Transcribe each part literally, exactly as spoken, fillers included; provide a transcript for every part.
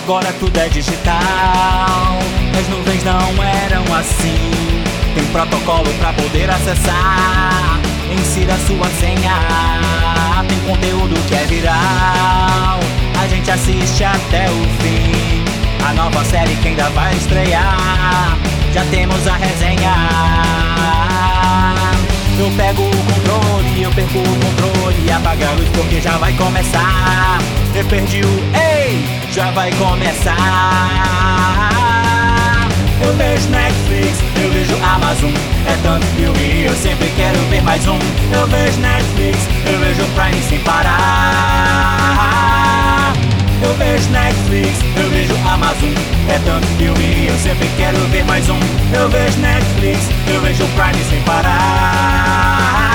agora tudo é digital. As nuvens não eram assim. Tem protocolo pra poder acessar. Insira sua senha. Tem conteúdo que é viral. A gente assiste até o fim. A nova série que ainda vai estrear. Já temos a resenha. Eu pego o controle, eu perco o controle. Apaga a luz porque já vai começar. Eu perdi o ei, já vai começar. Eu vejo Netflix, eu vejo Amazon. É tanto filme e eu sempre quero ver mais um. Eu vejo Netflix, eu vejo Prime sem parar. Eu vejo Netflix, eu vejo Amazon. É tanto filme e eu sempre quero ver mais um. Eu vejo Netflix, eu vejo Prime sem parar.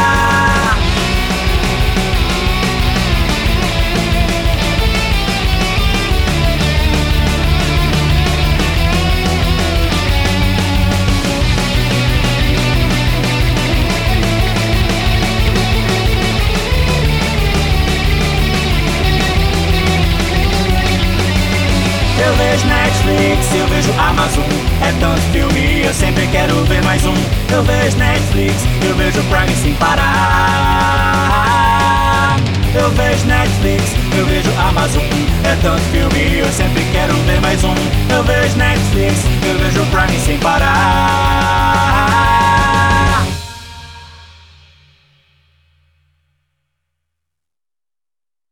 Eu vejo Netflix, eu vejo Amazon. É tanto filme, eu sempre quero ver mais um. Eu vejo Netflix, eu vejo Prime sem parar. Eu vejo Netflix, eu vejo Amazon. É tanto filme, eu sempre quero ver mais um. Eu vejo Netflix, eu vejo Prime sem parar.